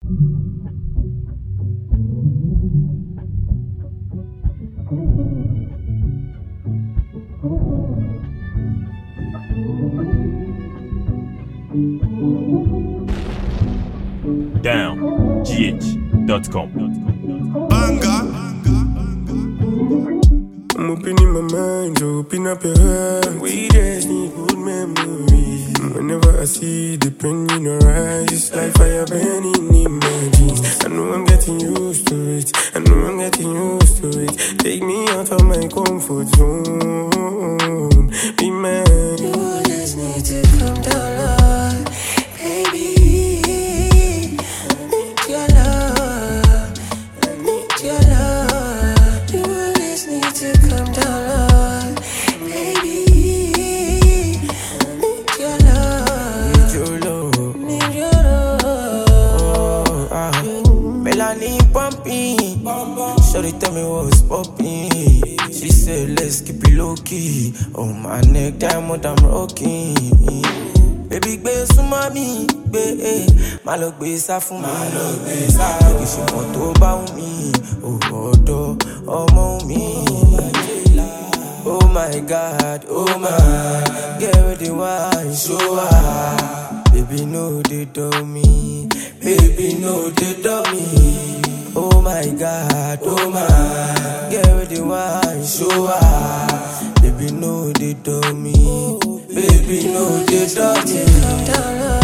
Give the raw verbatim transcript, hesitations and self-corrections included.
down g h dot com. Banga. I'm opening my mind, so open up your heart. We just need good memories. Whenever I see the pain in your eyes, it's like fire burning in my jeans. I know I'm getting used to it. I know I'm getting used to it. Take me out of my comfort zone. Be mad. You just need to calm down, Lord. Baby, I need your love. I need your love. You just need to calm down, Lord. Baby, I need your love. Need your love. Need your love. Oh, ah. Melanie pumping. Shorty tell me what's popping. She said let's keep it low key. Oh my neck, diamond I'm rocking. Baby gbé súnmọ́ mi, gbé eh. Má lọ gbé sá fún mi, má lọ gbé sá. Kì í ṣe mọ̀ tó bá wù mí, oh ọ̀dọ́ ọmọ mi. Oh my God, oh my, get ready wine, show her. Baby no they do me, baby no they do me. Oh my God, oh my, get ready wine, show her. Baby no they do me, baby no they do me. Calm down, Lord.